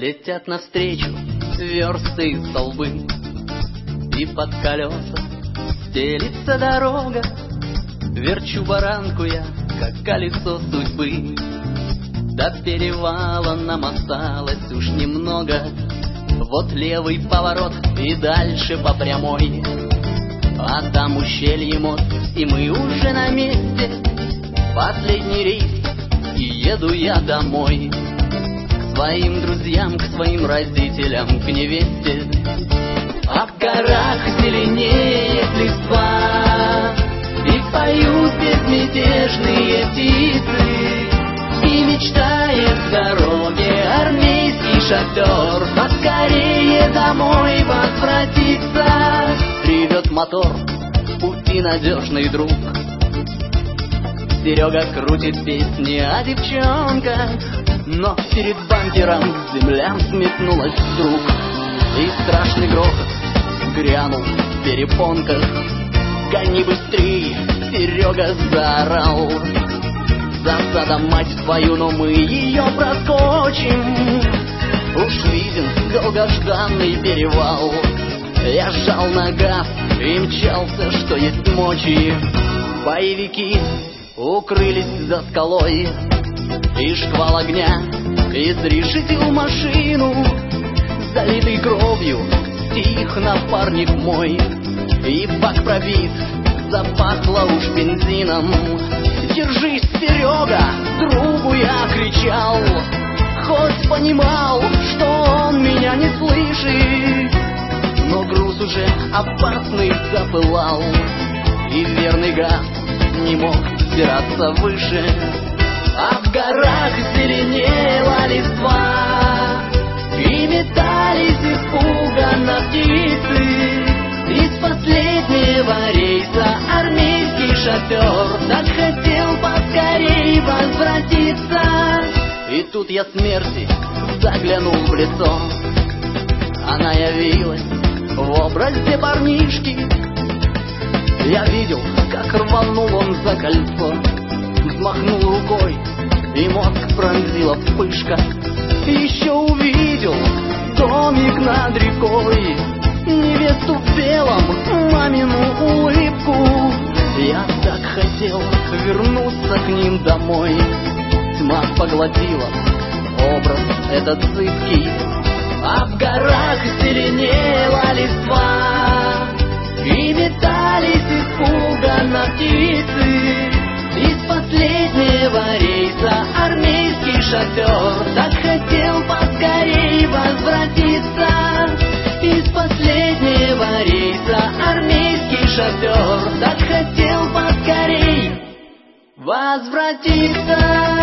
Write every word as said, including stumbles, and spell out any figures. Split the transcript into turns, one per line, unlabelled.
Летят навстречу версты и столбы, и под колеса стелится дорога. Верчу баранку я, как колесо судьбы. До перевала нам осталось уж немного. Вот левый поворот и дальше по прямой, а там ущелье мост, и мы уже на месте. Последний рейс, и еду я домой. К своим друзьям, к своим родителям, к невесте. А в горах зеленеет листва, и поют безмятежные птицы. И мечтает в дороге армейский шофер поскорее домой возвратиться. Ревет мотор, в пути надежный друг. Серега крутит песни о девчонках, но перед бампером земля сметнулась вдруг, и страшный грохот грянул в перепонках. «Гони быстрей!» — Серега заорал. «Засада, мать твою, но мы ее проскочим!» Уж виден долгожданный перевал. Я сжал на газ и мчался, что есть мочи. Боевики укрылись за скалой, и шквал огня изрешетил машину. Залитый кровью стих напарник мой, и бак пробит, запахло уж бензином. «Держись, Серега!» — другу я кричал, хоть понимал, что он меня не слышит. Но груз уже опасный запылал, и верный газ не мог взбираться выше. А в горах зеленела листва, и метались испуганно птицы. Из последнего рейса армейский шофер так хотел поскорей возвратиться. И тут я смерти заглянул в лицо. Она явилась в образе парнишки. Я видел, как рванул он за кольцо, взмахнул рукой, и мозг пронзила вспышка. Еще увидел домик над рекой, невесту в белом, мамину улыбку. Я так хотел вернуться к ним домой. Тьма поглотила образ этот цыпкий. А в горах зеленела листва, и метались испуганно птицы. Из последнего рейса армейский шофер так хотел поскорей возвратиться. Из последнего рейса армейский шофер так хотел поскорей возвратиться.